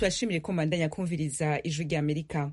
turashimire ko mbandanya kumviriza ijwi rya Amerika.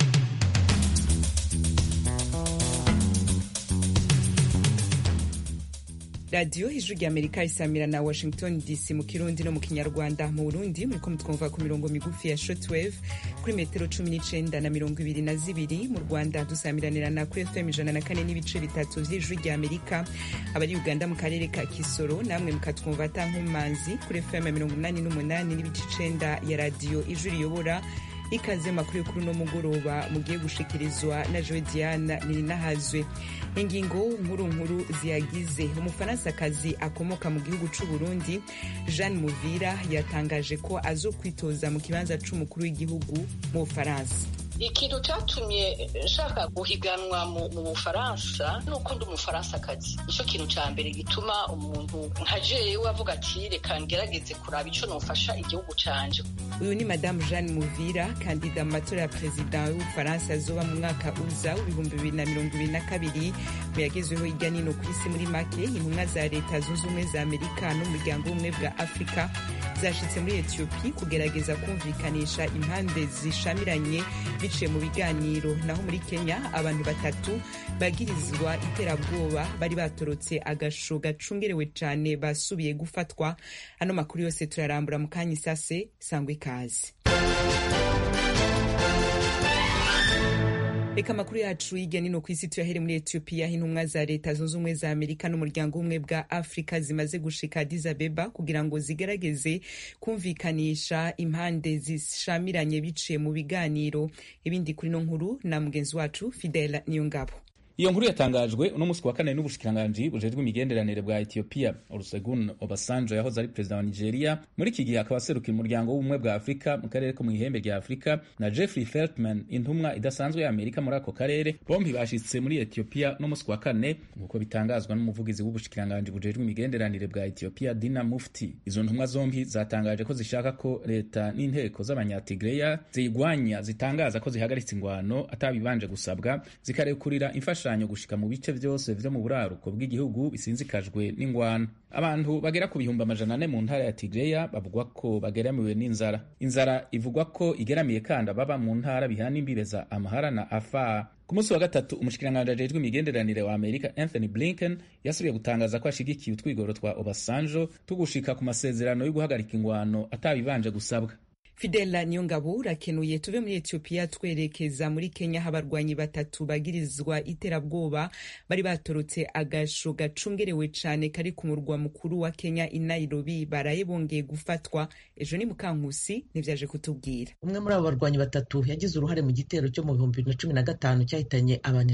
Radio ijwi rya Amerika isamira na Washington DC mu Kirundi no mu Kinyarwanda. Mu Burundi muriko mutwumva ku mirongo migufi ya shortwave kuri metero 19 na 22. Mu Rwanda dusamiranira na kuri FM 104.3 vy'ijwi rya Amerika. Abari Uganda mu karere ka Kisoro namwe mukatwumva atankumanzi kuri FM 88.9 ya radio ijwi riyobora. Ikaze makuru kuri no mugoroba mugiye gushikirizwa na Joe Diana Nininahazwe. Ingingo nkuru ziyagize Umufaransa-kazi akomoka mu gihugu c'u Burundi Jeanne Muvira yatangaje ko azokwitoza mu kibanza c'umukuru w'igihugu mu Bufaransa. Ikintu cyatumye nshaka guhiganwa mu Bufaransa nuko ndi Umufaransa-kazi. Ico kintu ca mbere gituma umuntu nka jewe avuga ati reka ngerageze kuraba ico nofasha igihugu canje. Uyu ni Madame Jeanne Muvira, kandida mu matora ya President w'Ubufaransa azoba mu mwaka uza 2022 mu yagezweho hirya nino ku isi. Muri make intumwa za leta zunze ubumwe za Amerika n'umuryango w'ubumwe bwa Afrika zashitse muri Ethiopia kugerageza kumvikanisha impande zishamiranye biciye mu biganiro. Naho muri Kenya abantu batatu bagirizwa iterabwoba bari batorotse agasho gacungerewe cane basubiye gufatwa. Ano makuru yose turarambura mu kanya isase. Sangwe ikaze. Reka makuru yacu hirya nino ku isi tuyahere muri Ethiopia. Intumwa za leta zunze ubumwe za Amerika n'umuryango w'ubumwe bwa Afrika zimaze gushika Addis Abeba kugira ngo zigerageze kumvikanisha impande zishamiranye biciye mu biganiro. Ibindi kuri no nkuru na mugenzi wacu Fidel Niyongabo. Iyo nkuru yatangajwe uno musi wa kane n'ubushikiranganji bujejwe imigenderanire bwa Ethiopia. Olusegun Obasanjo yahoze ari perezida wa Nigeria, muri iki gihe akaba aserukira umuryango w'ubumwe bwa Afrika mu karere ko mu ihembe rya Afrika, na Jeffrey Feltman, intumwa idasanzwe ya Amerika muri ako karere, bombi bashitse muri Ethiopia no musi wa kane nk'uko bitangazwa n'umuvugizi w'ubushikiranganji bujejwe imigenderanire bwa Ethiopia, Dina Mufti. Izo ntumwa zombi zatangaje ko zishaka ko leta n'inteko z'abanyatigreya zigwanya zitangaza ko zihagaritse ingwano atabibanje gusabwa, zikarekurira imfasha gushika mu bice vyose vyo mu buraruko bw'igihugu bisinzikajwe n'ingwano. Abantu bagera ku bihumbi 400 mu ntara ya Tigreya bavugwa ko bageramiwe n'inzara. Inzara ivugwa ko igeramiye kandi baba mu ntara bihana imbibe za Amhara na Afar. Ku munsi wa gatatu umushikiranganji ajejwe imigenderanire wa Amerika Anthony Blinken yasubiye gutangaza ko ashigikiye utwigoro twa Obasanjo tugushika ku masezerano yo guhagarika ingwano atabibanje gusabwa. Fidela Niyongabo urakenuye. Tuve muri Ethiopia twerekeza muri Kenya. Abarwanyi batatu bagirizwa iterabwoba bari batorotse agasho gacungerewe cane kari ku murwa mukuru wa Kenya i Nairobi baraye bongeye gufatwa. Ejo ni Mukankusi nivyaje kutubwira. Umwe muri abo barwanyi batatu yagize uruhare mu gitero cyo mu 2015 cyahitanye abantu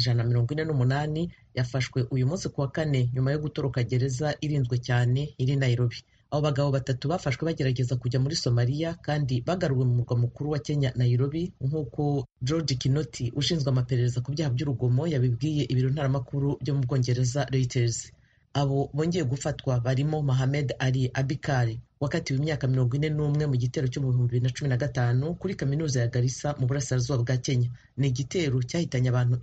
148 yafashwe uyu munsi kuwa kane nyuma yo gutoroka gereza irinzwe cyane iri Nairobi. Abo bagabo batatu bafashwe bagerageza kujya muri Somalia kandi bagaruwe mu murwa mukuru wa Kenya Nairobi, nk'uko George Kinoti ushinzwe amaperereza ku byaha by'urugomo yabibwiye ibiro ntaramakuru byo mu Bwongereza Reuters. Abo bongeye gufatwa barimo Mohamed Ali Abikari wakatiwe imyaka 41 mu gitero cyo mu 2015 kuri kaminuza ya Garissa mu burasirazuba bwa Kenya. Ni igitero cyahitanye abantu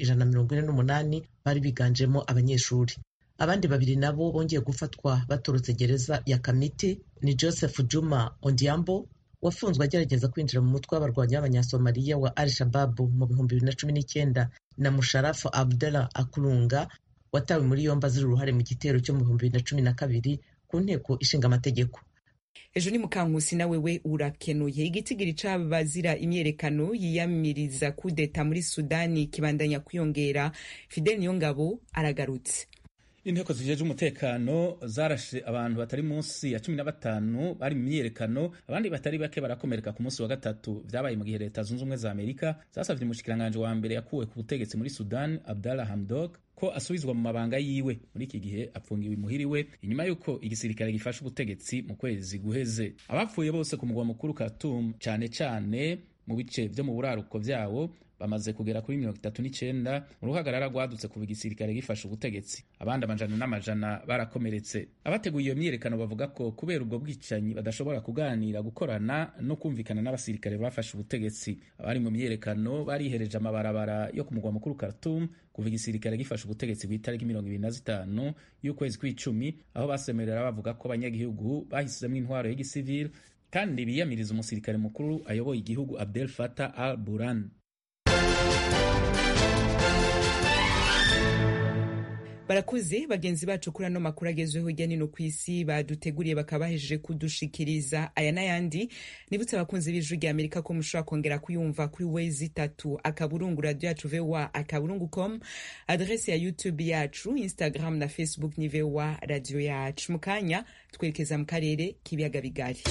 148 bari biganjemo abanyeshuri. Abandi babiri nabo bongeye gufatwa batorotse gereza ya Kamiti ni Joseph Juma Ondiambo wafunzwe agerageza kwinjira mu mutwe w'abarwanyi b'abanyasomaliya wa Al-Shabaab mu 2019 na Musharafu Abdallah Akulunga watawe muri yombi azira uruhare mu gitero cyo mu 2012 ku nteko ishinga amategeko. Ejo ni Mukankusi na wewe urakenuye. Igitigiri c'abazira imyerekano yiyamiriza kudeta muri Sudani kibandanya kwiyongera. Fidel Niyongabo aragarutse. Inteko zijeje umutekano zarashe abantu batari munsi ya 15 bari mu myerekano, abandi batari bake barakomereka ku munsi wa gatatu. Vyabaye mu gihe leta zunze ubumwe za Amerika zasavye umushikiranganje wa mbere yakuwe ku butegetsi muri Sudan Abdallah Hamdok ko asubizwa mu mabanga yiwe. Muri iki gihe apfungiwe imuhiriwe inyuma yuko igisirikare gifashe ubutegetsi mu kwezi guheze. Abapfuye bose ku mugwa mukuru Khartoum cane mu bice vyo mu buraruko vyawo bamaze kugera kuri 39. Uruhagarara rwadutse kuva igisirikare gifashe ubutegetsi. Abandi amajana n'amajana barakomeretse. Abateguye iyo myiyerekano bavuga ko kubera ubwo bwicanyi badashobora kuganira, gukorana no kumvikana n'abasirikare bafashe ubutegetsi. Abari mu myiyerekano barihereje amabarabara yo ku mugwa mukuru Khartoum kuva igisirikare gifashe ubutegetsi ku itariki 25 y'ukwezi kw'icumi, aho basemerera bavuga ko abanyagihugu bahisemo intwaro y'igisivili kandi biyamiriza umusirikare mukuru ayoboye igihugu Abdel Fattah al-Burhan. Barakuze bagenzi bacu kuri ano makuru agezweho hirya no hino ku isi baduteguriye bakabahejeje kudushikiriza aya n'ayandi. Nibutse abakunzi b'Ijwi rya Amerika ko mushobora kongera kuyumva kuri wezi3 akaburungu radio yacu VOA akaburungu.com, adresse ya YouTube yacu, Instagram na Facebook ni VOA radio yacu. Mukanya twerekeza mu karere k'ibiyaga bigari.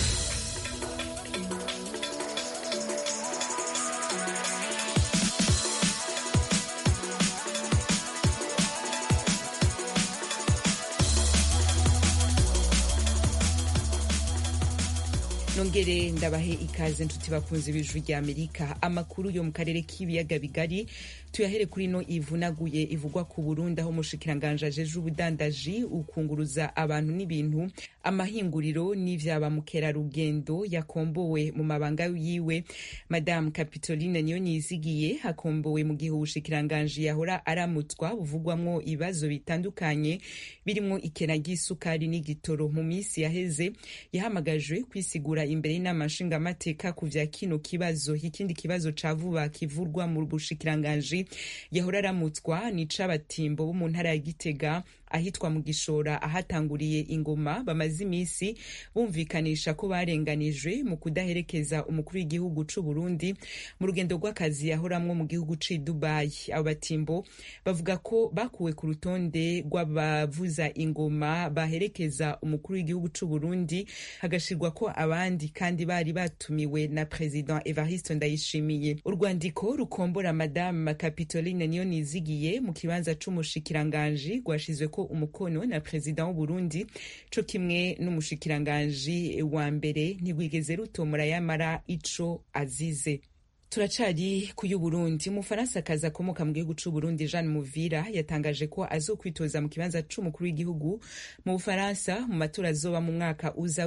Nongere ndabahe ikaze nshuti bakunzi b'Ijwi rya Amerika. Amakuru yo mu karere k'ibiyaga bigari tuyahere kuri no ivunaguye ivugwa ku Burundi, aho umushikiranganje ajeje ubudandaji, ukunguruza abantu n'ibintu, amahinguriro n'ivyaba mukerarugendo yakombowe mu mabanga yiwe. Madame Capitoline Niyonizigiye hakombowe mu gihe ubushikiranganje yahora aramutswa buvugwamwo ibibazo bitandukanye birimo ikena ry'isukari n'igitoro. Mu misi yaheze yahamagajwe kwisigura imbere y'inama nshingamateka ku vya kino kibazo. Ikindi kibazo ca vuba kivurwa mu bushikiranganje yahora aramutswa ni c'abatimbo bo mu ntara ya Gitega, ahitwa mu Gishora, ahatanguriye ingoma. Bamaze imisi bumvikanisha ko barenganijwe mu kudaherekeza umukuru w'igihugu c'u Burundi mu rugendo rw'akazi yahoramwo mu gihugu c'i Dubai. Abo batimbo bavuga ko bakuwe ku rutonde rw'abavuza ingoma baherekeza umukuru w'igihugu c'u Burundi, hagashirwa ko abandi kandi bari batumiwe na President Evariste Ndayishimiye. Urwandiko rukombora Madame Capitoline Niyonizigiye mu kibanza c'umushikiranganje rwashizwe ko umukono na President w'u Burundi, co kimwe n'umushikiranganje wa mbere ntigwigeze rutomora yamara ico azize. Turacari ku y'Uburundi. Umufaransa akaza akomoka mu gihugu c'u Burundi Jean Muvira yatangaje ko azokwitoza mu kibanza c'umukuru w'igihugu mu Bufaransa mu matora azoba mu mwaka uza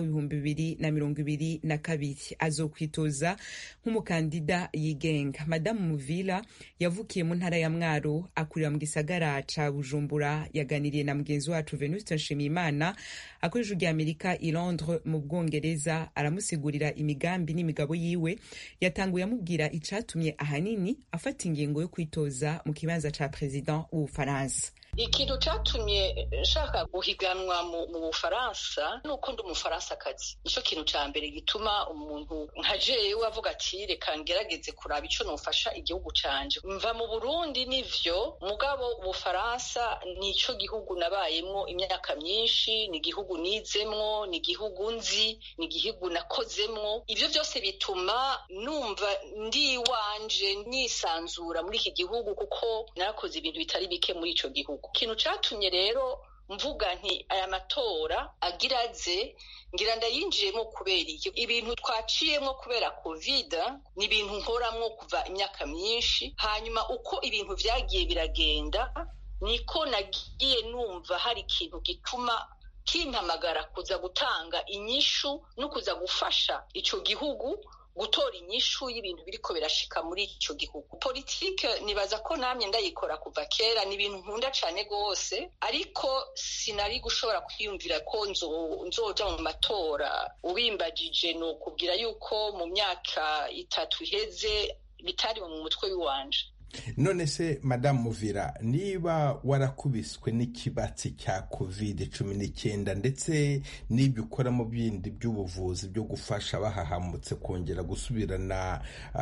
w'2022. Azokwitoza nk'umukandida yigenga. Madame Muvira yavukiye mu ntara ya Mwaro, akurira mu gisagara ca Bujumbura. Yaganiriye na mugenzi wacu Venuste Nshimiyimana akoresha Ijwi rya Amerika i Londres mu Bwongereza, aramusigurira imigambi n'imigabo yiwe. Yatanguye amubwira icatumye ahanini afata ingingo yo kwitoza mu kibanza ca President w'Ubufaransa. Ikintu catumye nshaka guhiganwa mu Bufaransa nuko ndi umufaransa-kazi. Nico kintu ca mbere gituma umuntu nka jewe avuga ati reka ngerageze kuraba ico nofasha igihugu canje. Mva mu Burundi nivyo, mugabo Ubufaransa nico gihugu nabayemwo imyaka myinshi, ni gihugu nizemwo, ni gihugu nzi, ni gihugu nakozemwo. Ivyo vyose bituma numva ndi wanje nisanzura muri iki gihugu, kuko narakoze ibintu bitari bike muri ico gihugu. Ikintu catumye rero mvuga nti aya matora agiraze ngira ndayinjiyemo kubera ibintu twaciyemwo kubera Covid, ni ibintu nkoramwo kuva imyaka myinshi. Hanyuma uko ibintu vyagiye biragenda niko nagiye numva hari ikintu gituma kimpamagara kuza gutanga inyishu no kuza gufasha ico gihugu gutora inyishu y'ibintu biriko birashika muri ico gihugu. Politike nibaza ko namye ndayikora kuva kera, ni ibintu nkunda cane gose, ariko sinari gushobora kwiyumvira ko nzoja mu matora. Ubimbajije no kubwira yuko mu myaka 3 iheze bitari mu mutwe w'iwanje. None se Madame Muvira, niba warakubiswe n'ikibatsi cya COVID-19 ndetse n'ibyo ukora mu bindi by'ubuvuzi byo gufasha bahahamutse kongera gusubirana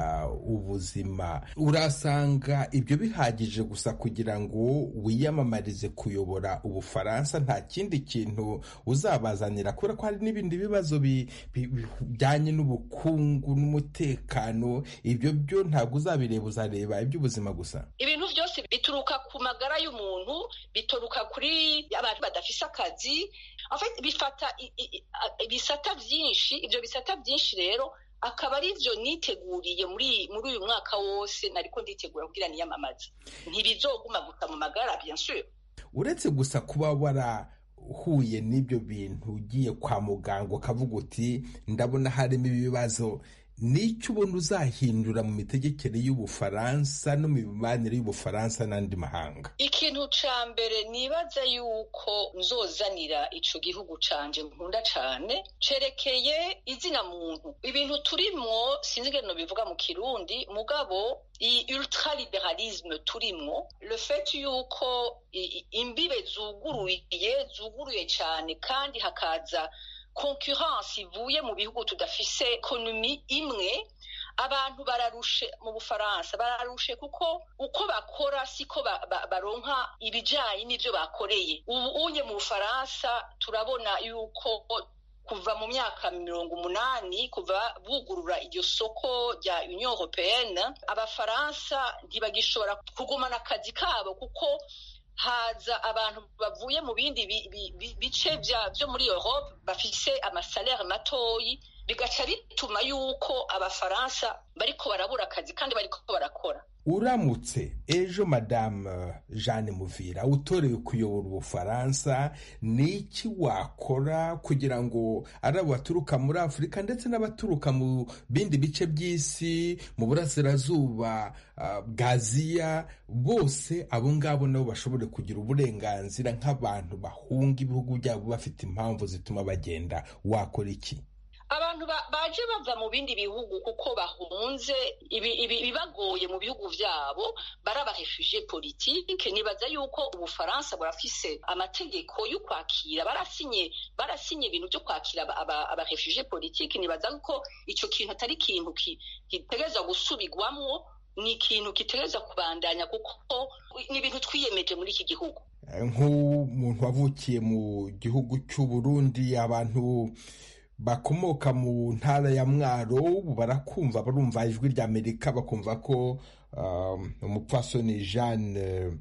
ubuzima, urasanga ibyo bihagije gusa kugira ngo wiyamamarize kuyobora Ubufaransa? Nta kindi kintu uzabazanira, kubera ko hari n'ibindi bibazo bijyanye n'ubukungu n'umutekano. Ibyo byo ntabwo uzabireba, uzareba iby'ubuzima gusa. Ibintu byose bituruka ku magara y'umuntu, bituruka kuri abantu badafise akazi. Bifata ibisata vyinshi. Ivyo bisata vyinshi rero akaba ari vyo niteguriye muri uyu mwaka wose nariko nditegura kugira niyamamaze. Ntibizoguma gusa mu magara bien sûr. Uretse gusa kuba warahuye n'ibyo bintu, ugiye kwa muganga ukavuga uti ndabona harimo ibibazo, n'icyo ubona uzahindura mu mitegekere y'Ubufaransa no mu mibanire y'Ubufaransa n'andi mahanga? Ikintu ca mbere nibaza yuko nzozanira ico gihugu canje nkunda cane cerekeye izina muntu. Ibintu turimwo sinzi ingene bivuga mu Kirundi, mugabo ultraliberalisme turimwo, le fait yuko imbibe zuguruye cane kandi hakaza concurrence ivuye mu bihugu tudafise ekonomi imwe. Abantu bararushe mu Bufaransa, bararushe kuko uko bakora siko baronka ibijanye n'ivyo bakoreye. Ubu unye mu Bufaransa turabona yuko kuva mu myaka 80 kuva bugurura iryo soko rya Union Européenne, Abafaransa ntibagishobora kugumana akazi kabo kuko haza abantu bavuye mu bindi bice byo muri Europe bafise amasalaire matoyi, bigaca bituma yuko Abafaransa bariko barabura akazi kandi bariko barakora. Uramutse ejo Madame Jeanne Muvira utorewe kuyobora Ubufaransa, n'iki wakora kugira ngo ari abaturuka muri Afurika ndetse n'abaturuka mu bindi bice by'isi, mu burasirazuba bwa Aziya, bose abo ngabo nabo bashobore kugira uburenganzira nk'abantu bahunga ibihugu byabo bafite impamvu zituma bagenda? Wakora iki? Abantu baje bava mu bindi bihugu kuko bahunze ibibagoye mu bihugu vyabo, baraba refugie politique. Nibaza yuko Ubufaransa burafise amategeko yo kwakira, barasinye ibintu byo kwakira aba refugie politique. Nibaza ko ico kintu atari ikintu kitegereza gusubigwamwo, ni ikintu kitegereza kubandanya kuko ni ibintu twiyemeje muri iki gihugu. Nk'umuntu wavukiye mu gihugu cy'u Burundi, abantu bakomoka mu ntara ya Mwaro barakumva, barumva ijwi ry'Amerika bakumva ko umupfasoni Jeanne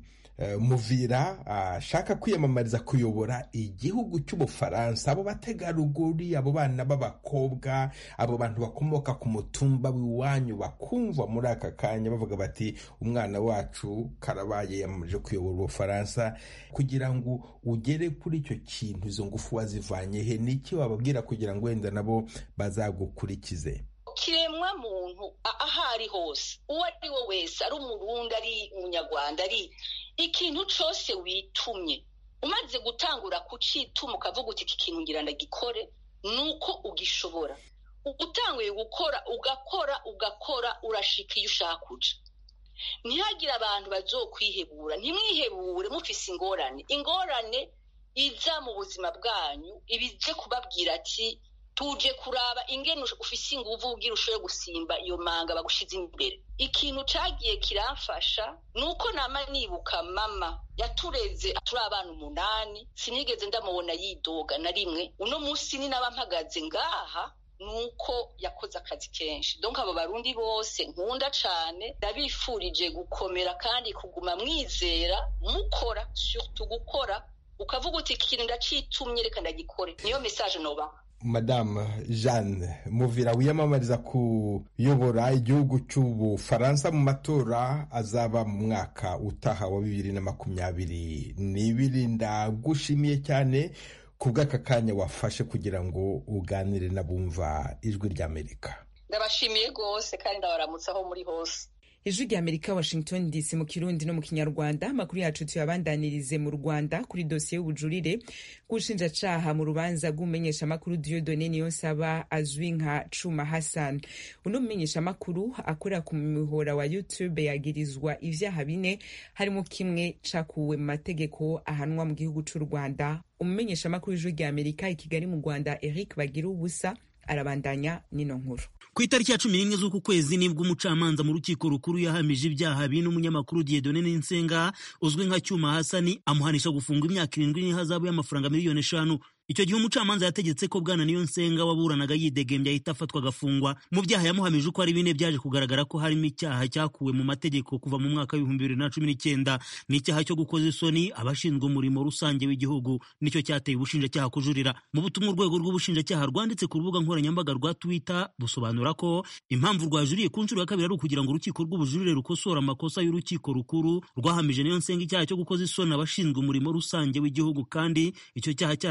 Muvira ashaka kwiyamamariza kuyobora igihugu cy'Ubufaransa. Abo bategarugori, abo bana b'abakobwa, abo bantu bakomoka ku mutumba w'iwanyu bakumva muri aka kanya bavuga bati umwana wacu Karabaye yamaze kuyobora Ubufaransa. Kugira ngo ugere kuri icyo kintu, izo ngufu wazivanye he? N'iki wababwira kugira ngo wenda nabo bazagukurikize? Kiremwa muntu ahari hose, uwo ari we wese, ari Umurundi, ari Umunyarwanda, ari ikintu cose witumye, umaze gutangura kucituma ukavuga uti iki kintu ngira ndagikore, nuko ugishobora. Utanguye gukora, ugakora urashika iyo ushaka kuja. Ntihagire abantu bazokwihebura, ntimwihebure mufise ingorane iza mu buzima bwanyu, ibije kubabwira ati tuje kuraba ingene ufise inguvu ugira ushoboye gusimba iyo manga bagushize imbere. Ikintu cagiye kiramfasha nuko nama nibuka mama yatureze turi abana 8, sinigeze ndamubona yidoga na rimwe. Uno munsi ni nabampagaze ngaha nuko yakoze akazi kenshi. Donc abo Barundi bose nkunda cane, ndabifurije gukomera kandi kuguma mwizera, mukora, surtout gukora, ukavuga uti ikintu ndacitumye reka ndagikore. Niyo message noba. Madame Jeanne Muvira wiyamamariza kuyobora igihugu cy'Ubufaransa mu matora azaba mu mwaka utaha wa 2022. Ndagushimiye cyane kubw'aka kanya wafashe kugira ngo uganire n'abumva ijwi ry'Amerika. Ndabashimiye rwose kandi ndabaramutsa aho muri hose. Ijwi ry'Amerika, Washington DC, mu Kirundi no mu Kinyarwanda. Amakuru yacu tuyabandanirize mu Rwanda kuri dosiye y'ubujurire bw'ubushinjacaha mu rubanza rw'umumenyeshamakuru Dieudonné Niyonsaba azwi nka Cuma Hassan. Uno mumenyeshamakuru akorera ku mihora wa YouTube yagirizwa ivyaha 4 harimo kimwe cakuwe mu mategeko ahanwa mu gihugu c'u Rwanda. Umumenyeshamakuru w'Ijwi ry'Amerika i Kigali mu Rwanda Eric Bagirubusa arabandanya nino nkuru. Ku itariki ya 11 z'uku kwezi nibwo umucamanza mu rukiko rukuru yahamije ibyaha bine umunyamakuru Dieudonné Niyonsaba uzwi nka Cuma Hassan, amuhanisha gufungwa imyaka 7 n'ihazabu y'amafaranga miliyoni 5. Icyo gihe umucamanza yategetse ko bwana Niyonsaba waburanaga yidegembya ahita afatwa agafungwa. Mu byaha yamuhamije uko ari 4 byaje kugaragara ko harimo icyaha cyakuwe mu mategeko kuva mu mwaka wa 2019 n'icyaha cyo gukoza isoni abashinzwe umurimo rusange w'igihugu, nicyo cyateye ubushinjacyaha kujurira. Mu butumwa urwego rw'ubushinjacyaha rwanditse ku rubuga nkoranyambaga rwa Twitter busobanura ko impamvu rwajuriye ku nshuro ya 2 ari ukugira ngo urukiko rw'ubujurire rukosora amakosa y'urukiko rukuru rwahamije Niyonsaba icyaha cyo gukoza isoni abashinzwe umurimo rusange w'igihugu, kandi icyo cyaha cyaravanywe mu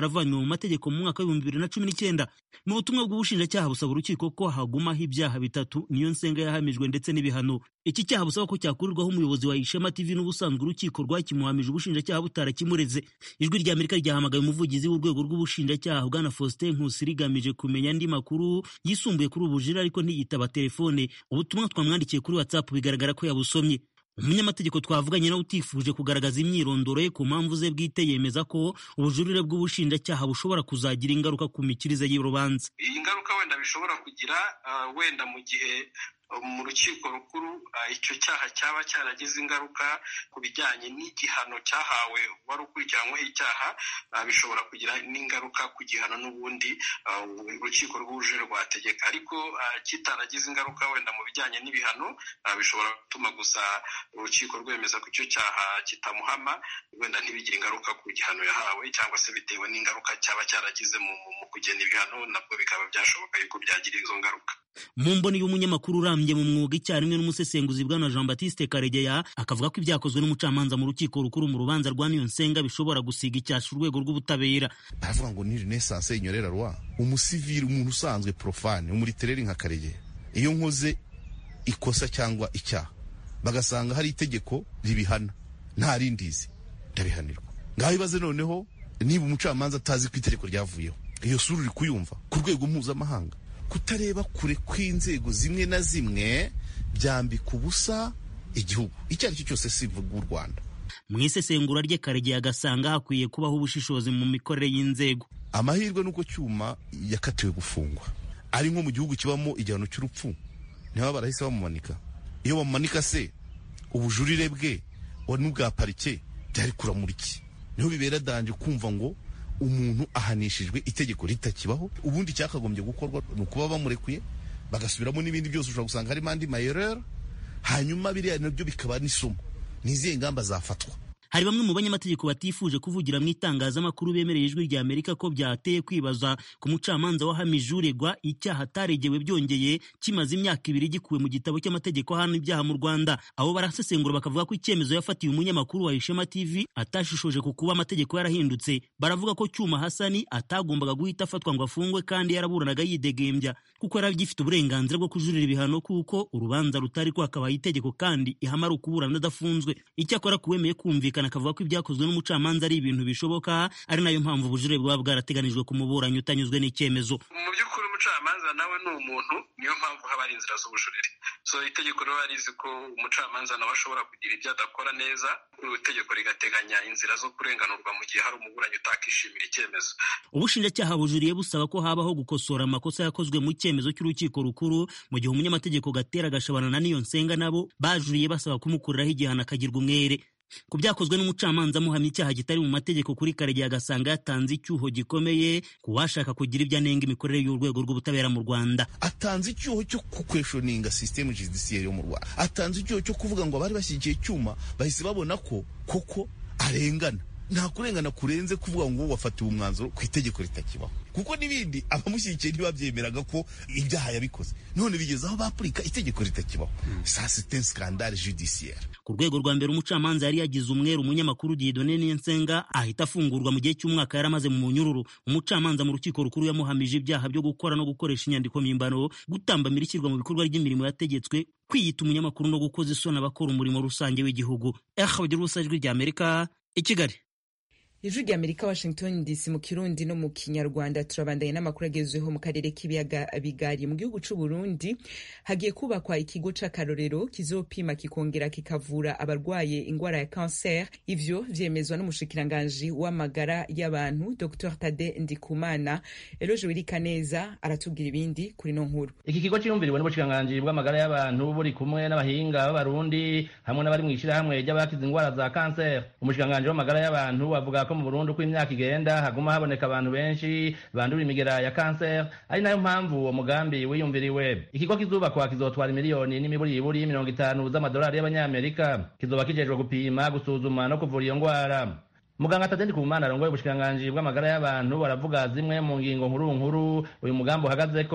mategeko mu mwaka w'ibihumbi 2019. Mu butumwa bw'ubushinjacyaha busaba urukiko ko hagumaho ibyaha bitatu Niyonsenga yahamijwe ndetse n'ibihano. Iki cyaha busaba ko cyakurirwaho umuyobozi wa Ishema TV n'ubusanzwe urukiko rwakimuhamije ubushinjacyaha butarakimureze. Ijwi rya Amerika ryahamagaye umuvugizi w'urwego rw'ubushinjacyaha Bwana Faustin Nkusi rigamije kumenya andi makuru yisumbuye kuri ubujira ariko ntiyitaba telefone. Ubutumwa twamwandikiye kuri WhatsApp bigaragara ko yabusomye. Umunyamategeko twavuganye nawe utifuje kugaragaza imyirondoro ye ku mpamvu ze bwite yemeza ko ubujurire bw'ubushinjacyaha bushobora kuzagira ingaruka ku mikirize y'urubanza. Iyi ngaruka wenda bishobora kugira wenda mu gihe mu rukiko rukuru icyo cyaha cyaba cyaragize ingaruka ku bijyanye n'igihano cyahawe wari ukurikiranyweho icyaha, bishobora kugira n'ingaruka ku gihano n'ubundi urukiko rw'ubujurire rwategeka, ariko kitaragize ingaruka wenda mu bijyanye n'ibihano bishobora gutuma gusa urukiko rwemeza ko icyo cyaha kitamuhama, wenda ntibigire ingaruka ku gihano yahawe, cyangwa se bitewe n'ingaruka cyaba cyaragize mu kugena ibihano nabwo bikaba byashoboka yuko byagira izo ngaruka. Mu mboni y'umunyamakuru urambye mu mwuga icyarimwe n'umusesenguzi Bwana Jean Baptiste Karegeya akavuga ko ibyakozwe n'umucamanza mu rukiko rukuru mu rubanza rwa Niyonsenga bishobora gusiga icyasha urwego rw'ubutabera. Baravuga ngo ni renaissance inyorera rwa umusivili, umuntu usanzwe profane umuritereri nka Karegeya, iyo nkoze ikosa cyangwa icyaha bagasanga hari itegeko ribihana nta rindizi ndabihanirwa. Ngaho ibaze noneho niba umucamanza atazi ko itegeko ryavuyeho, iyo sura uri kuyumva ku rwego mpuzamahanga. Kutareba kure kw'inzego zimwe na zimwe byambika ubusa igihugu icyo ari cyo cyose, sivuga u Rwanda. Mu isesengura rye Karegeya agasanga hakwiye kubaho ubushishozi mu mikorere y'inzego. Amahirwe nuko Cyuma yakatiwe gufungwa ari nko mu gihugu kibamo igihano cy'urupfu, niba barahise bamumanika. Iyo bamumanika se ubujurire bwe n'ubwa parike byari kuramuriki, niho bibera danje kumva ngo umuntu ahanishijwe itegeko ritakibaho. Ubundi cyakagombye gukorwa ni ukuba bamurekuye bagasubiramo n'ibindi byose, ushobora gusanga harimo andi mayerera, hanyuma biriya nabyo bikaba n'isomo. Nizihe ngamba zafatwa? Hari bamwe mu banyamategeko batifuje kuvugira mu itangazamakuru bemereye Ijwi rya Amerika ko byateye kwibaza ku mucamanza wahamije uregwa icyaha ataregewe byongeye kimaze imyaka 2 gikuwe mu gitabo cy'amategeko hano ibyaha mu Rwanda. Abo barasesengura bakavuga ko icyemezo yafatiye umunyamakuru wa Ishema TV atashishoje ku kuba amategeko yarahindutse. Baravuga ko Cyuma Hasani atagombaga guhita afatwa ngo afungwe kandi yaraburanaga yidegembya kuko yaragifite uburenganzira bwo kujurira ibihano kuko urubanza rutari kwakabaye itegeko kandi ihamara ukuburana adafunzwe. Icyakora kuwemeye kumvikana akavuga ko ibyakozwe n'umucamanza ari ibintu bishoboka, ari nayo mpamvu ubujurire bwaba bwarateganijwe ku muburanyi utanyuzwe n'icyemezo. Mu by'ukuri umucamanza nawe ni umuntu, niyo mpamvu haba hari inzira z'ubujurire. So itegeko rero rizi ko umucamanza nawe ashobora kugira ibyo adakora neza, itegeko rigateganya inzira zo kurenganurwa mu gihe hari umuburanyi utakishimira icyemezo. Ubushinjacyaha bujuriye busaba ko habaho gukosora amakosa yakozwe mu cyemezo cy'urukiko rukuru, mu gihe umunyamategeko Gatera Gashabana na Niyonsenga nabo bajuriye basaba kumukuriraho igihano akagirwa umwere. Ku byakozwe n'umucamanza muhamya icyaha kitari mu mategeko kuri Karegeya agasanga yatanze icyuho gikomeye ku washaka kugira ibyo anenga imikorere y'urwego rw'ubutabera mu Rwanda. Atanze icyuho cyo kukweshoninga system judiciaire yo mu Rwanda, atanze icyuho cyo kuvuga ngo abari bashyigikiye Cyuma bahise babona ko koko arengana. Nta kurengana kurenze kuvuga ngo wafatiwe umwanzuro ku itegeko ritakibaho, kuko n'ibindi abamushyigikiye ntibabyemeraga ko ibyaha yabikoze, none bigeze aho bapurika itegeko ritakibaho. Ça c'est un scandale judiciaire. Ku rwego rwa mbere umucamanza yari yagize umwere umunyamakuru Dieudonné Niyonsenga ahita afungurwa mu gihe cy'umwaka yaramaze mu munyururu. Umucamanza mu rukiko rukuru yamuhamije ibyaha byo gukora no gukoresha inyandiko mpimbano, gutambamira ishyirwa mu bikorwa ry'imirimo yategetswe, kwiyita umunyamakuru no gukoza isoni abakora umurimo rusange w'igihugu. Bagira ubusa Ijwi rya Amerika i Kigali. Ijwi rya Amerika Washington DC mu Kirundi no mu Kinyarwanda. Turabandanye n'amakuru agezweho mu karere k'ibiyaga bigari. Mu gihugu c'u Burundi hagiye kubakwa ikigo c'akarorero kizopima kikongera kikavura abarwaye ingwara ya cancer. Ivyo vyemezwa n'umushikiranganji w'amagara y'abantu Dr Tade Ndikumana. Eloge Wirikaneza aratubwira ibindi kuri no nkuru. Iki kigo cyumviriwe n'umushikiranganji bw'amagara y'abantu buri kumwe n'abahinga b'abarundi hamwe n'abari mu ishirahamwe ry'abakize ingwara za cancer. Umushikiranganji w'amagara y'abantu avuga ko mu Burundi uko imyaka igenda haguma haboneka abantu benshi bandura imigera ya cancer, ari nayo mpamvu uwo mugambi wiyumviriwe. Ikigo kizubakwa kizotwara miliyoni n'imiburiburi 50 z'amadolari y'abanyamerika, kizoba kijejwe gupima, gusuzuma no kuvura iyo ngwara. Muganga Tade Ndikumana arongoye ubushikiranganji bw'amagara y'abantu baravuga zimwe mu ngingo nkuru uyu mugambi uhagazeko.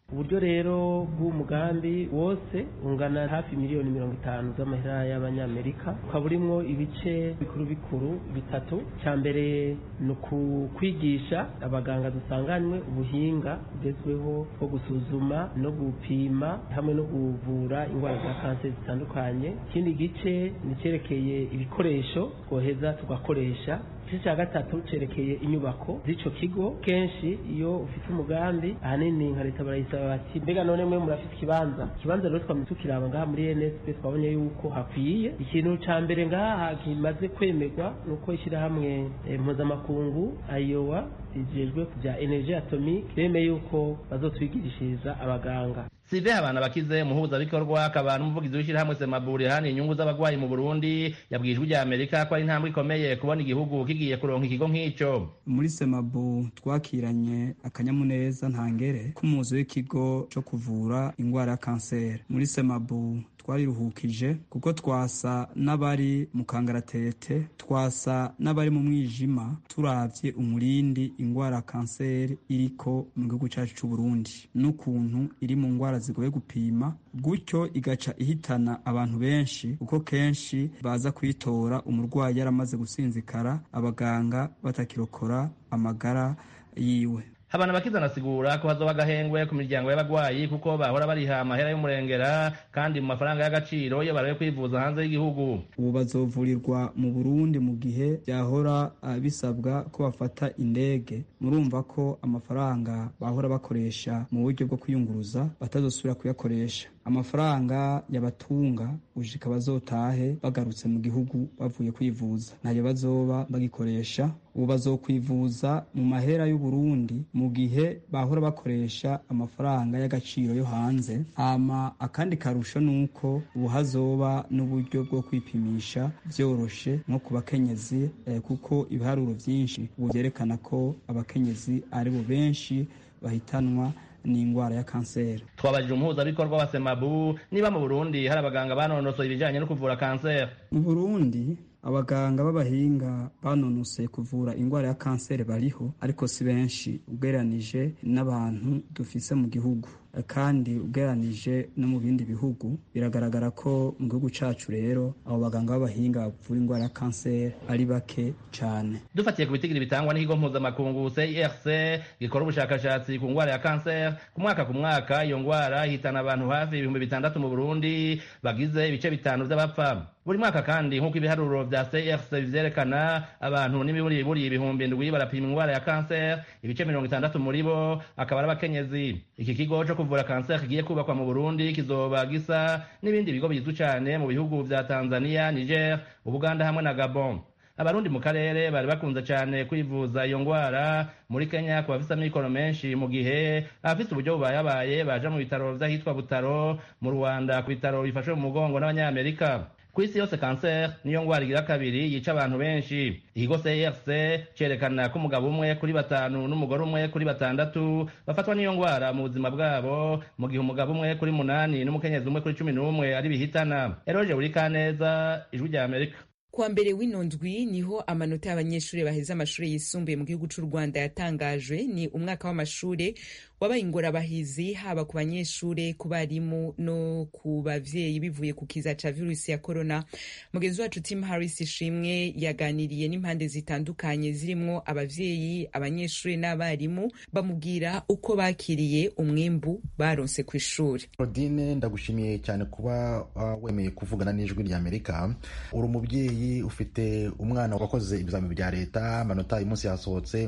uburyo rero bw'umugambi wose ungana hafi miliyoni 50 z'amahera y'abanyamerika ukaba urimwo ibice bikuru bitatu. cya mbere ni ukwigisha abaganga dusanganywe ubuhinga bugezweho bwo gusuzuma no gupima hamwe no kuvura indwara za kanseri zitandukanye. ikindi gice ni cyerekeye ibikoresho twoheza tugakoresha. igice cya gatatu cerekeye inyubako z'ico kigo. kenshi iyo ufite umugambi ahanini nka leta barayisaba bati mbega none mwe murafite ikibanza rero twamye tukiraba ngaha muri NSP twabonye yuko hakwiye. ikintu ca mbere ngaha kimaze kwemerwa nuko ishyirahamwe mpuzamakungu Iowa rijejwe kujya energy atomique bemeye yuko bazotwigirishiriza abaganga. Sive abana bakize umuhuzabikorwa akaba n'umuvugizi w'ishyirahamwe Semaburi hani inyungu z'abagwayi mu Burundi yabwijwe rya Amerika ko ari intambwe ikomeye kubona igihugu kigiye kuronka ikigo nk'ico. Muri Semabu twakiranye akanyamuneza ntangere k'umuzi w'ikigo cyo kuvura indwara ya kanseri. Muri Semabu twariruhukije kuko twasa n'abari mu kangaratete, twasa n'abari mu mwijima turavye umurindi indwara ya kanseri iriko mu gihugu cyacu cy'u Burundi n'ukuntu iri mu ndwara zigoye gupima, gutyo igaca ihitana abantu benshi kuko kenshi baza kuyitora umurwayi yaramaze gusinzikara, abaganga batakirokora amagara yiwe. Habana bakiza nasigura ko hazoba gahengwe ku miryango y'abagwayi kuko bahora bariha amahera y'umurengera kandi mu mafaranga y'agaciro iyo baraye kwivuza hanze y'igihugu. Ubu bazovurirwa mu Burundi mu gihe byahora bisabwa ko bafata indege. Murumva ko amafaranga bahora bakoresha mu buryo bwo kwiyunguruza batazosubira kuyakoresha. Amafaranga yabatunga ujika bazotahe bagarutse mu gihugu bavuye kwivuza ntayo bazoba bagikoresha. Ubu bazokwivuza mu mahera y'u Burundi mu gihe bahora bakoresha amafaranga y'agaciro yo hanze. Akandi karusho nuko ubu hazoba n'uburyo bwo kwipimisha byoroshe nko ku bakenyezi kuko ibiharuro byinshi ubu byerekana ko abakenyezi ari bo benshi bahitanwa n'indwara ya kanseri. Twabajije umuhuzabikorwa wa Semabu niba mu Burundi hari abaganga banonosoye ibijanye no kuvura kanseri. Mu Burundi abaganga b'abahinga banonoseye kuvura indwara ya kanseri bariho, ariko si benshi ugereranije n'abantu dufise mu gihugu, kandi ugereranije no mu bindi bihugu. Biragaragara ko mu gihugu cacu rero abo baganga b'abahinga bavura indwara ya kanseri ari bake cane. Dufatiye ku bitigiri bitangwa n'ikigo mpuzamakungu CIRC gikora ubushakashatsi ku ndwara ya kanseri, ku mwaka iyo ndwara ihitana abantu hafi 6,000 mu Burundi bagize ibice 5 by'abapfa buri mwaka. Kandi nk'uko ibiharuro bya CIRC bivyerekana, abantu n'imiburi 7,000 barapima indwara ya kanseri, ibice 60 muri bo akaba ari abakenyezi. Iki kigo cyo kuvura kanseri kigiye kubakwa mu Burundi kizoba gisa n'ibindi bigo bizwi cyane mu bihugu vya Tanzania, Niger, Uganda hamwe na Gabon. Abarundi mu karere bari bakunze cyane kwivuza iyo ndwara. Muri Kenya ku bafite amikoro menshi, mu gihe abafite uburyo bubayabaye baje mu bitaro vy'ahitwa Butaro. Mu Rwanda ku bitaro bifashwe mu mugongo n'abanyamerika. Ku isi yose kanseri niyo ndwara igira kabiri yica abantu benshi. Ikigo CIRC cerekana ko umugabo umwe kuri 5 n'umugore umwe kuri 6 bafatwa n'iyo ndwara mu buzima bwabo, mu gihe umugabo umwe kuri 8 n'umukenyezi umwe kuri 11 ari bihitana. Eroje uri Kaneza, Ijwi rya Amerika. Kuwa mbere w'ino ndwi niho amanota y'abanyeshuri baheze amashuri yisumbuye mu gihugu cy'u Rwanda yatangajwe. Ni umwaka w'amashuri wabaye ingorabahizi haba ku banyeshuri, ku barimu no ku bavyeyi bivuye ku kiza ca virusi ya corona. Mugenzi wacu Tim Harris Ishimwe yaganiriye n'impande zitandukanye zirimwo abavyeyi, abanyeshuri n'abarimu, bamubwira uko bakiriye umwimbu baronse ku ishuri. Rodine, ndagushimiye cyane kuba wemeye kuvugana n'Ijwi rya Amerika. Uri umubyeyi ufite umwana wakoze ibizamini bya leta, amanota uyu munsi yasohotse.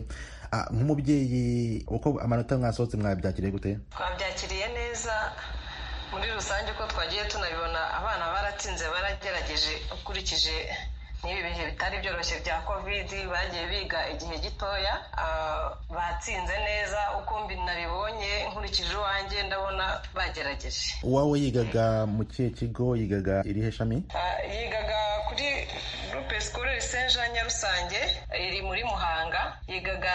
Nk'umubyeyi uko amanota mwasohotse mwabyakiriye gute? Twabyakiriye neza muri rusange, ko twagiye tunabibona abana baratsinze, baragerageje ukurikije n'ibi bihe bitari byoroshye bya covid, bagiye biga igihe gitoya, batsinze neza. Uko mbinabibonye nkurikije uwanjye ndabona bagerageje. Uwawe yigaga mu kihe kigo? Yigaga irihe shami? Yigaga kuri groupe scolaire Saint Jean Nyarusange iri muri Muhanga. Yigaga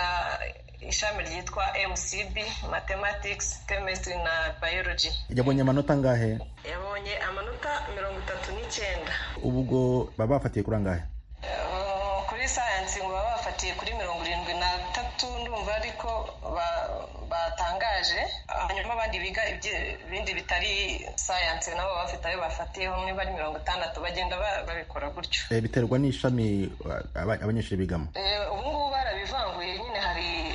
ishami ryitwa MCB, Mathematics, Chemistry na Biology. Yabonye amanota angahe? Yabonye amanota 39. Ubwo baba bafatiye kuri angahe? Kuri muri science ngo baba bafatiye kuri 73 ndumva ariko batangaje, hanyuma abandi biga ibindi bitari science nabo bafite ayo bafatiyeho, niba ari 60 bagenda babikora gutyo. Biterwa n'ishami abanyeshuri bigamo. Ubu ngubu barabivanguye nyine, hari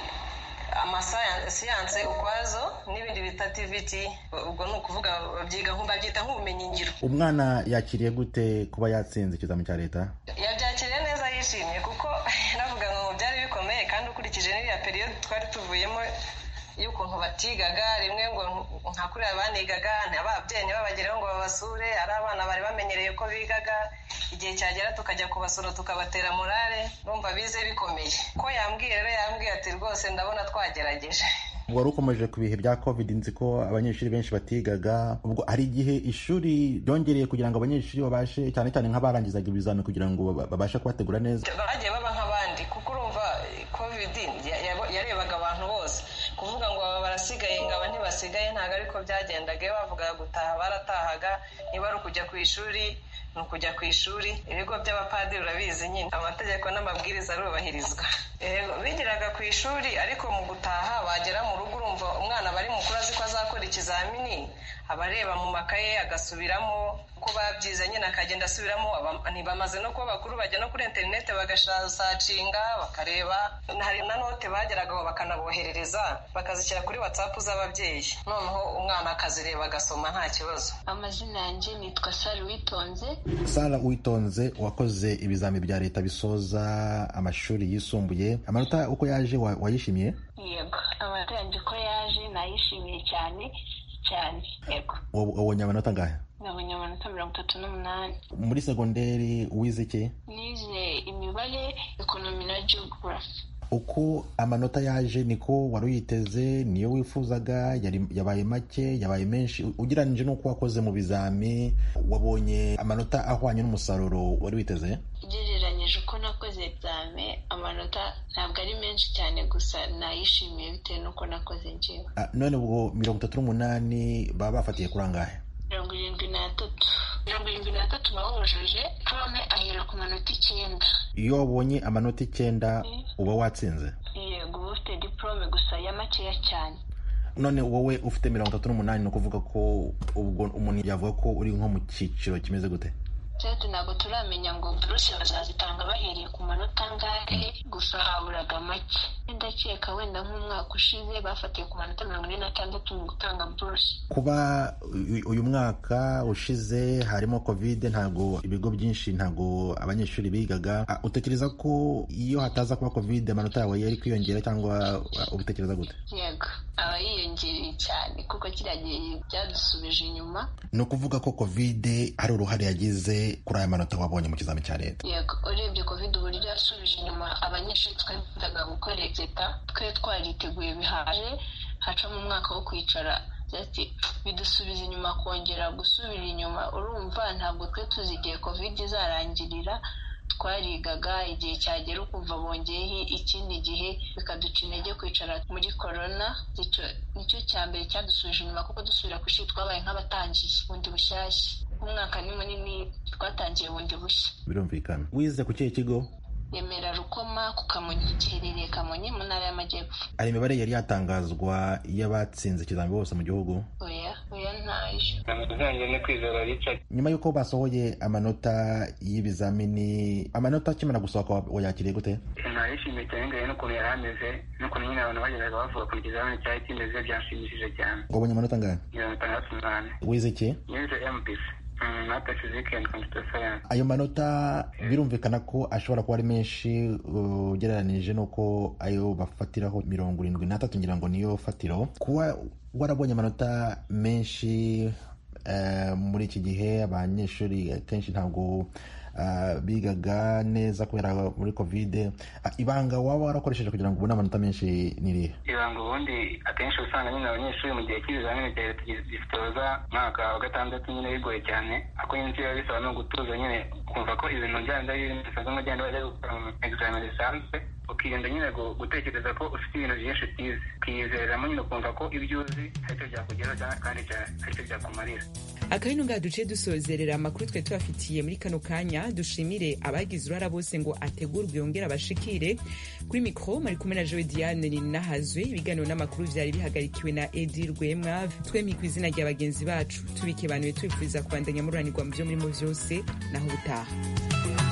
siyanse ukwazo n'ibindi bita TVT, ubwo ni ukuvuga babyita nk'ubumenyi ngiro. Umwana yakiriye gute kuba yatsinze ikizamini cya leta? Yabyakiriye neza, yishimye, kuko navuga ngo byari bikomeye, kandi ukurikije n'iriya periode twari tuvuyemo y'ukuntu batigaga, rimwe ngo nka kuriya banigaga ababyeyi ntibabageraho ngo babasure, ari abana bari bamenyereye ko bigaga, igihe cyagera tukajya kubasura tukabatera morale, numva bize bikomeye. Ko yambwiye ati rwose ndabona twagerageje. Wari ukomeje ku bihe bya covid, nzi ko abanyeshuri benshi batigaga, ubwo hari igihe ishuri ryongereye kugira ngo abanyeshuri babashe, cyane cyane nk'abarangizaga ibizami, kugira ngo babashe kubategura neza? Bagiye baba nk'abandi, kuko urumva covid yarebaga abantu bose, kuvuga ngo aba barasigaye ngo aba ntibasigaye, ntabwo ariko byagendaga. Iyo bavugaga gutaha baratahaga, niba ari ukujya ku ishuri ni ukujya ku ishuri. Ibigo by'abapadiri urabizi nyine, amategeko n'amabwiriza arubahirizwa. Bigiraga ku ishuri, ariko mu gutaha bagera mu rugo, urumva umwana bari mukuru azi ko azakora ikizamini, abareba mu makaye agasubiramo uko babyize nyine, akagenda asubiramo. Ntibamaze no kuba bakuru, bajya no kuri interineti bagashacinga bakareba, hari na note bageragaho bakanaboherereza, bakazishyira kuri WhatsApp z'ababyeyi, noneho umwana akazireba agasoma nta kibazo. Amazina yanjye nitwa Sara Uwitonze. Sara Uwitonze, wakoze ibizami bya leta bisoza amashuri yisumbuye, amanota uko yaje wayishimiye? Yego, amanota yanjye uko yaje nayishimiye cyane. Yego. Wabonye amanota angahe? Nabonye amanota 38. Muri segonderi wize iki? Nize imibare, ekonomi na geography. Uko amanota yaje niko wari uyiteze? Niyo wifuzaga? Yabaye make, yabaye menshi? Ugereranije n'uko wakoze mu bizami, wabonye amanota ahwanye n'umusaruro wari witeze? Ugereranyije uko nakoze examen, amanota ntabwo ari menshi cyane, gusa nayishimiye bitewe n'uko nakoze njyewe. None ubwo 38 baba bafatiye kuri angahe? 73 bawujuje, none ahera ku manota 9. Iyo wabonye amanota 9 uba watsinze? Yego, uba ufite diplome gusa ya makeya cyane. None wowe ufite 38, ni ukuvuga ko ubwo umuntu yavuga ko uri nko mu cyiciro kimeze gute? Cyane ntabwo turamenya ngo buruse bazazitanga bahereye ku manota angahe, gusa haburaga make. Ndakeka wenda nk'umwaka ushize bafatiye ku manota 46 mu gutanga buruse. Kuba uyu mwaka ushize harimo covid, ntago ibigo byinshi, ntago abanyeshuri bigaga, utekereza ko iyo hataza kuba covid amanota yawe yari kwiyongera, cyangwa ubitekereza gute? Yego, aba yiyongereye cyane, kuko kiriya gihe byadusubije inyuma. Ni ukuvuga ko covid hari uruhare yagize kuri aya manota wabonye mu kizami cya leta? Yego, urebye covid uburyo yasubije inyuma abanyeshuri twakundaga gukora exeta, twe twariteguye bihaje, hacamo umwaka wo kwicara, bidusubiza inyuma, kongera gusubira inyuma. Urumva ntabwo twe tuzi igihe covid izarangirira, twarigaga, igihe cyagera ukumva bongeyeho ikindi gihe, bikaduca intege kwicara muri corona. Nicyo cya mbere cyadusubije inyuma, kuko dusubira ku ishuri twabaye nk'abatangiye bundi bushyashya. Umwaka ni munini, twatangiye bundi bushya. Birumvikana. Wize ku kihe kigo? Remera Rukoma, ku Kamonyi, giherereye Kamonyi mu ntara y'Amajyepfo. Hari imibare yari yatangazwa y'abatsinze ikizami bose mu gihugu? Oya ntayo. Namuzanye ni Kwizera Richard. Nyuma y'uko basohoye amanota y'ibizamini, amanota akimara gusohoka wayakiriye gute? Nayishimiye cyane ngaye n'ukuntu yari ameze, n'ukuntu nyine abantu bagendaga bavuga ku ikizamini cyari kimeze, byanshimishije cyane. Wabonye amanota angahe? 68. Wize iki? Nize MPC. Ayo manota birumvikana ko ashobora kuba ari menshi ugereranije n'uko ayo bafatiraho 73, ngira ngo niyo fatiro. Kuba warabonye amanota menshi muri iki gihe, abanyeshuri kenshi ntabwo bigaga neza kubera muri covid, ibanga waba warakoresheje kugira ngo ubone amanota menshi nirihe? Ibanga ubundi akenshi usanga nyine abanyeshuri mu gihe cy'ibizamini bya leta gifitoza mwaka wa 6 nyine bigoye cyane, ako nyine biba bisaba no gutuza nyine, kumva ko ibintu byanda bisanzwe mugenda bajya gukora mu examen lisansi, ukirinda nyine gutekereza ko ufite ibintu byinshi utize, ukiyizereramo nyine ukumva ko ibyo uzi aricyo byakugeraho kandi aricyo byakumarira. akabino ngaha duce dusozerera amakuru twe tubafitiye muri kano kanya. Dushimire abagize uruhara bose ngo ategurwe yongere abashikire. Kuri mikro mari kumwe na Joe Diane Ninahazwe. Ibiganiro n'amakuru vyari bihagarikiwe na Edi Rwema. Twemye ku izina rya bagenzi bacu tubikebanuye tubifuriza kubandanya mururanirwa mu vyo murimo vyose naho butaha.